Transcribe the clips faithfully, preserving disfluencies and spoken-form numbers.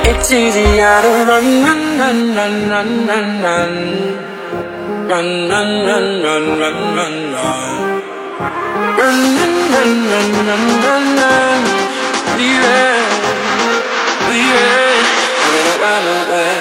It's easier to run, run, run, run, run, run, run. Run, run, run, run, run, run, run. Run, run, run, run, run, run, run. We ran, we ran, I'm gonna run away.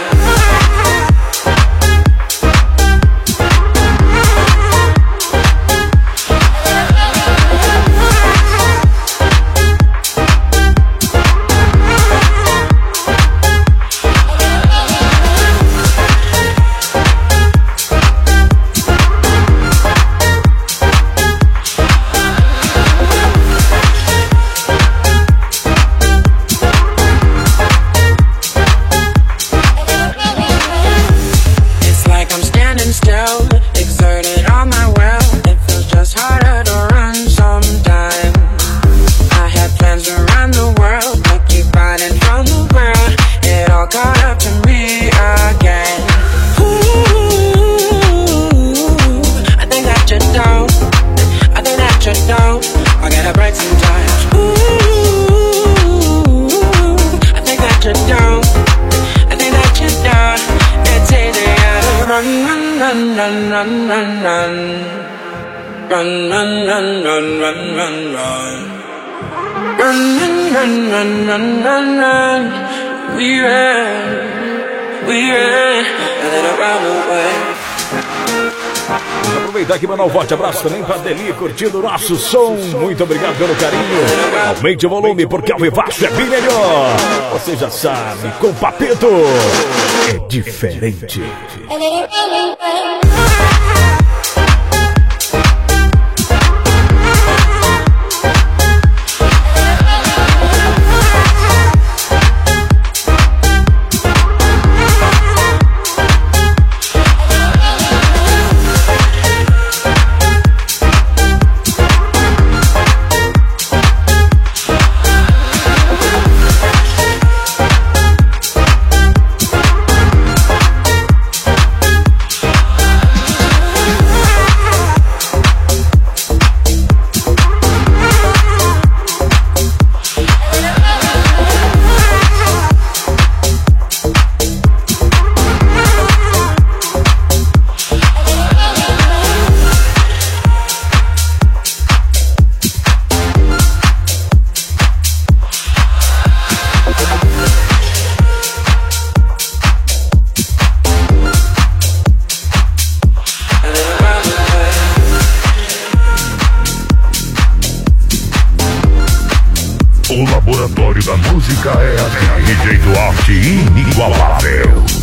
Aproveitar aqui e mandar um forte abraço também para Deli, curtindo o nosso som. Muito obrigado pelo carinho. Aumente o volume porque ao vivaço é bem melhor. Você já sabe, com Papito é diferente. O laboratório da música é a D J Duarte inigualável.